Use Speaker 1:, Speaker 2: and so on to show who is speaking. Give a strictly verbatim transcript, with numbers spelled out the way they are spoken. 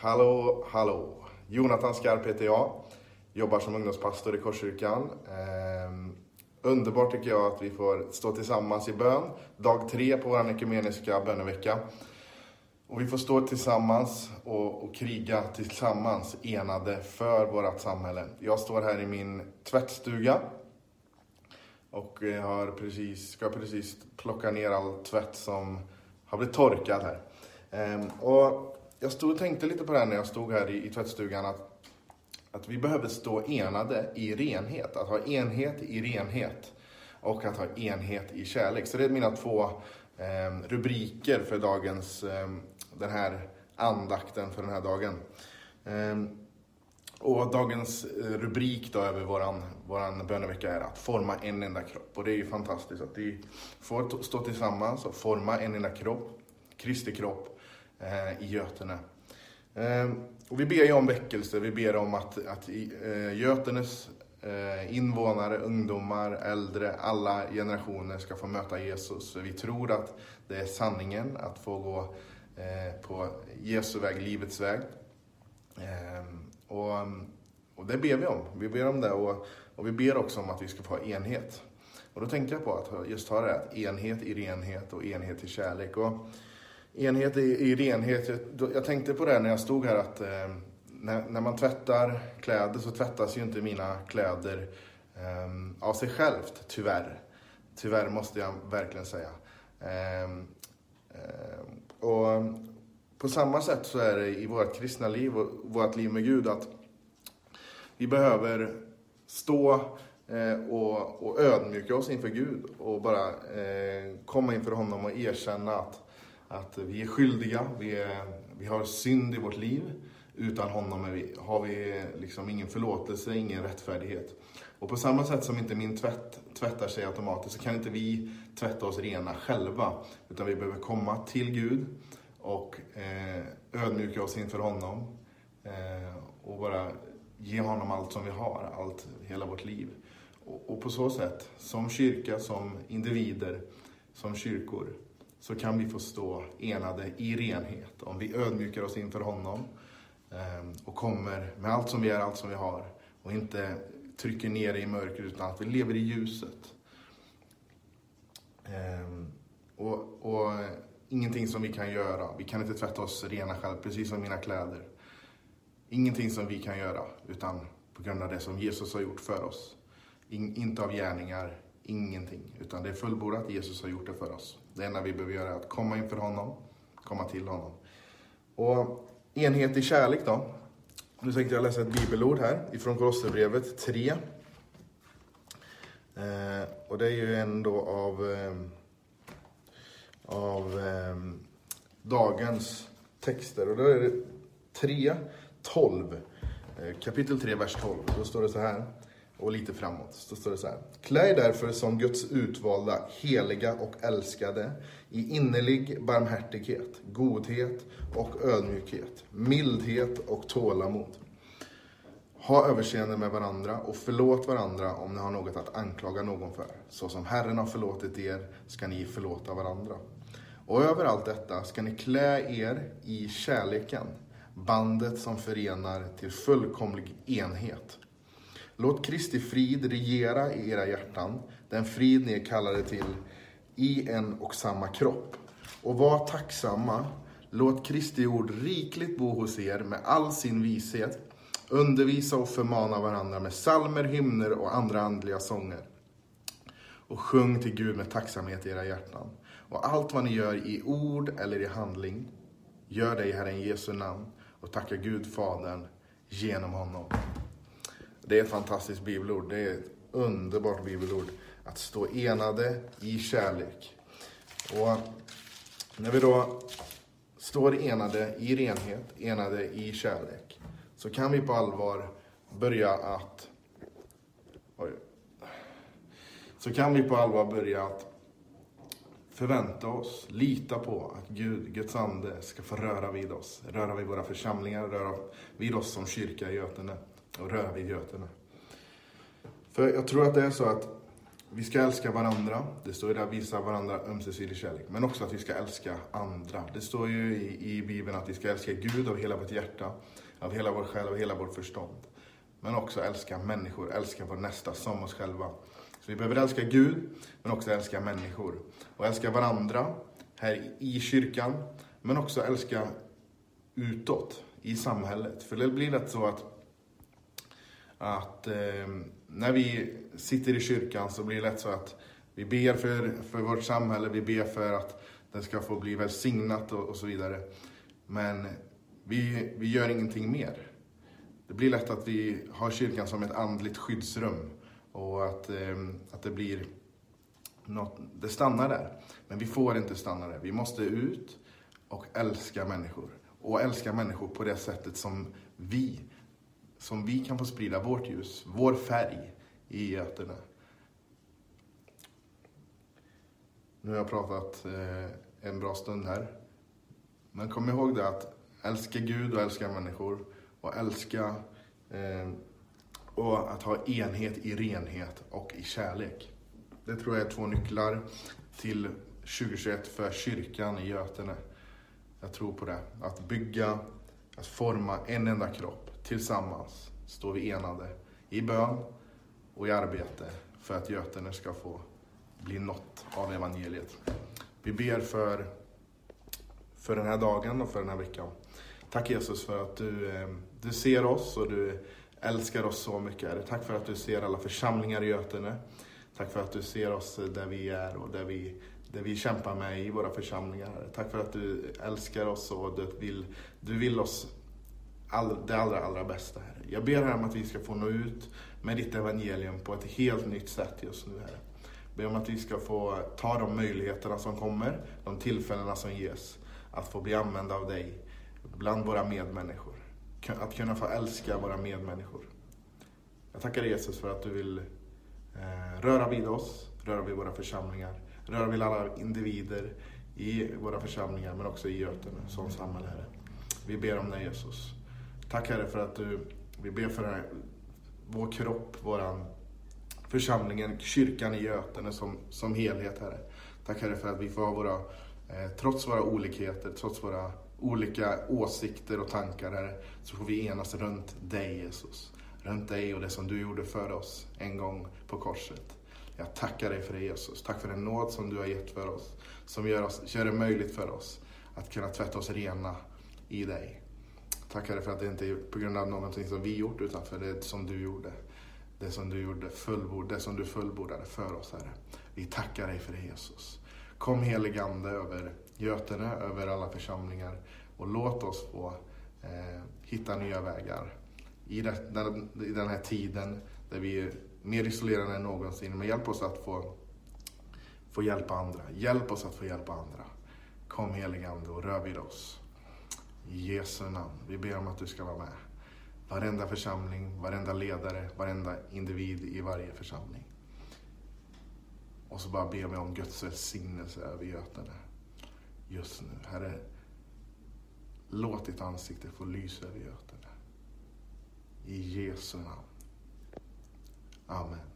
Speaker 1: Hallå, hallå. Jonathan Skarp heter jag. Jobbar som ungdomspastor i Korskyrkan. Eh, underbart tycker jag att vi får stå tillsammans i bön. Dag tre på vår ekumeniska bönevecka. Och vi får stå tillsammans och, och kriga tillsammans, enade för vårt samhälle. Jag står här i min tvättstuga. Och jag har precis, ska precis plocka ner all tvätt som har blivit torkad här. Eh, och jag stod och tänkte lite på det här när jag stod här i, i tvättstugan. Att, att vi behöver stå enade i renhet. Att ha enhet i renhet. Och att ha enhet i kärlek. Så det är mina två eh, rubriker för dagens, eh, den här andakten för den här dagen. Eh, och dagens rubrik då över våran, våran bönevecka är att forma en enda kropp. Och det är ju fantastiskt att vi får stå tillsammans och forma en enda kropp. Kristi kropp eh, i Götene. Eh, och vi ber ju om väckelse. Vi ber om att, att eh, Götenes eh, invånare, ungdomar, äldre, alla generationer ska få möta Jesus. Vi tror att det är sanningen att få gå eh, på Jesu väg, livets väg. Eh, och, och det ber vi om. Vi ber om det och, och vi ber också om att vi ska få enhet. Och då tänker jag på att just ha det här, att enhet i renhet och enhet i kärlek. Och enhet i, i renhet, jag, jag tänkte på det när jag stod här att eh, när, när man tvättar kläder så tvättas ju inte mina kläder eh, av sig självt, tyvärr. Tyvärr måste jag verkligen säga. Eh, eh, och på samma sätt så är det i vårt kristna liv och vårt liv med Gud att vi behöver stå eh, och, och ödmjuka oss inför Gud och bara eh, komma inför honom och erkänna att Att vi är skyldiga, vi, är, vi har synd i vårt liv. Utan honom är vi, har vi liksom ingen förlåtelse, ingen rättfärdighet. Och på samma sätt som inte min tvätt tvättar sig automatiskt så kan inte vi tvätta oss rena själva. Utan vi behöver komma till Gud och eh, ödmjuka oss inför honom. Eh, och bara ge honom allt som vi har, allt, hela vårt liv. Och, och på så sätt, som kyrka, som individer, som kyrkor, så kan vi få stå enade i renhet om vi ödmjukar oss inför honom eh, och kommer med allt som vi är, allt som vi har och inte trycker ner det i mörker utan att vi lever i ljuset. Eh, och, och ingenting som vi kan göra. Vi kan inte tvätta oss rena själv, precis som mina kläder. Ingenting som vi kan göra utan på grund av det som Jesus har gjort för oss. In, inte av gärningar. Ingenting, utan det är fullbordat. Jesus har gjort det för oss. Det enda vi behöver göra är att komma inför honom, komma till honom. Och enhet i kärlek då. Nu tänkte jag läsa ett bibelord här ifrån Kolosserbrevet tre. Eh, och det är ju ändå av, eh, av eh, dagens texter. Och då är det tre tolv. Eh, kapitel tre, vers tolv. Då står det så här. Och lite framåt, så står det så här. Klä därför som Guds utvalda, heliga och älskade i innerlig barmhärtighet, godhet och ödmjukhet, mildhet och tålamod. Ha överseende med varandra och förlåt varandra om ni har något att anklaga någon för. Så som Herren har förlåtit er ska ni förlåta varandra. Och över allt detta ska ni klä er i kärleken, bandet som förenar till fullkomlig enhet. Låt Kristi frid regera i era hjärtan, den frid ni är kallade till i en och samma kropp. Och var tacksamma, låt Kristi ord rikligt bo hos er med all sin vishet. Undervisa och förmana varandra med psalmer, hymner och andra andliga sånger. Och sjung till Gud med tacksamhet i era hjärtan. Och allt vad ni gör i ord eller i handling, gör det i Herren Jesu namn och tacka Gud Fadern genom honom. Det är ett fantastiskt bibelord. Det är ett underbart bibelord. Att stå enade i kärlek. Och när vi då står enade i renhet, enade i kärlek, så kan vi på allvar börja att oj, så kan vi på allvar börja att förvänta oss, lita på att Gud, Guds ande ska få röra vid oss. Röra vid våra församlingar, röra vid oss som kyrka i Götene. Och röra vid Götene. För jag tror att det är så att vi ska älska varandra. Det står ju där, visa varandra ömsesidig kärlek. Men också att vi ska älska andra. Det står ju i, i Bibeln att vi ska älska Gud av hela vårt hjärta, av hela vår själ, av hela vårt förstånd. Men också älska människor, älska vår nästa som oss själva. Så vi behöver älska Gud, men också älska människor. Och älska varandra här i kyrkan, men också älska utåt i samhället. För det blir lätt så att, att eh, när vi sitter i kyrkan så blir det lätt så att vi ber för, för vårt samhälle, vi ber för att det ska få bli välsignat och, och så vidare. Men vi, vi gör ingenting mer. Det blir lätt att vi har kyrkan som ett andligt skyddsrum och att, eh, att det blir något, det stannar där. Men vi får inte stanna där. Vi måste ut och älska människor. Och älska människor på det sättet som vi, som vi kan få sprida vårt ljus, vår färg i Götene. Nu har jag pratat eh, en bra stund här. Men kom ihåg det att älska Gud och älska människor. Och älska eh, och att ha enhet i renhet och i kärlek. Det tror jag är två nycklar till tjugohundratjugoett för kyrkan i Götene. Jag tror på det. Att bygga, att forma en enda kropp. Tillsammans står vi enade i bön och i arbete för att Götene ska få bli nått av evangeliet. Vi ber för, för den här dagen och för den här veckan. Tack Jesus för att du, du ser oss och du älskar oss så mycket. Tack för att du ser alla församlingar i Götene. Tack för att du ser oss där vi är och där vi, där vi kämpar med i våra församlingar. Tack för att du älskar oss och du vill, du vill oss all, det allra, allra bästa. Herre. Jag ber här om att vi ska få nå ut med ditt evangelium på ett helt nytt sätt just nu. Herre. Jag ber om att vi ska få ta de möjligheterna som kommer, de tillfällena som ges, att få bli använda av dig bland våra medmänniskor. Att kunna få älska våra medmänniskor. Jag tackar dig Jesus för att du vill eh, röra vid oss, röra vid våra församlingar, röra vid alla individer i våra församlingar men också i Götene som samhälle, Herre. Vi ber om dig Jesus. Tack Herre för att du, vi ber för här, vår kropp, våran församlingen, kyrkan i Götene som, som helhet, Herre. Tack Herre för att vi får ha våra, eh, trots våra olikheter, trots våra olika åsikter och tankar, Herre, så får vi enas runt dig Jesus. Runt dig och det som du gjorde för oss en gång på korset. Jag tackar dig för det Jesus. Tack för den nåd som du har gett för oss. Som gör, oss, gör det möjligt för oss att kunna tvätta oss rena i dig. Tackar dig för att det inte är på grund av någonting som vi gjort utan för det som du gjorde. Det som du gjorde fullbord, det som du fullbordade för oss, Herre. Vi tackar dig för det Jesus. Kom helig ande över Götene, över alla församlingar och låt oss få eh, hitta nya vägar i, det, den, i den här tiden där vi är mer isolerade än någonsin. Men hjälp oss att få, få hjälpa andra. Hjälp oss att få hjälpa andra. Kom helig ande och rör vid oss. I Jesu namn. Vi ber om att du ska vara med. Varenda församling, varenda ledare, varenda individ i varje församling. Och så bara ber vi om Guds välsignelse över Götene. Just nu, Herre, låt ditt ansikte få lysa över Götene. I Jesu namn. Amen.